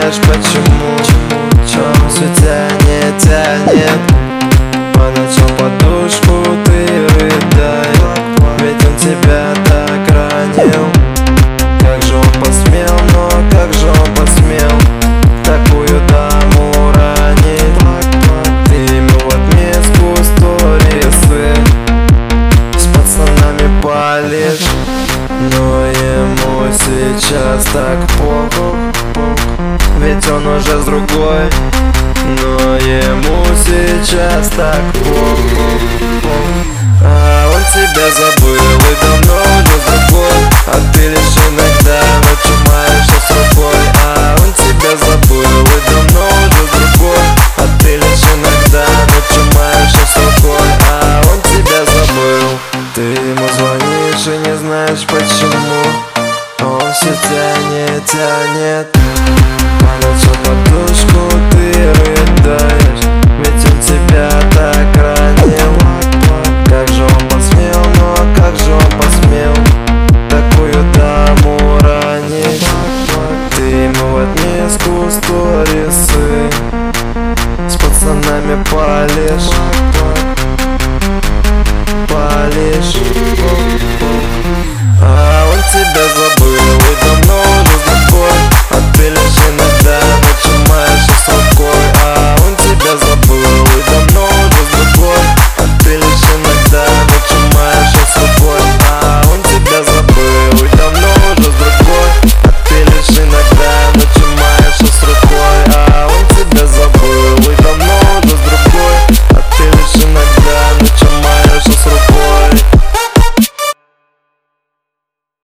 знаешь почему он все тянет. По ночам подушку ты рыдай, ведь он тебя так ранил. Как же он посмел, но как же он посмел такую даму ранить? Ты ему в отместку сторисы с пацанами палишь, но ему сейчас так похуй, ведь он уже с другой. Но ему сейчас так похуй, а он тебя забыл и давно уже с другой. А ты лишь иногда ночью маешься с рукой. А он тебя забыл и давно уже с другой. А ты лишь иногда ночью маешься с рукой. А он тебя забыл. Ты ему звонишь и не знаешь почему он все тянет. По ночам подушку ты рыдаешь, ведь он тебя так ранил.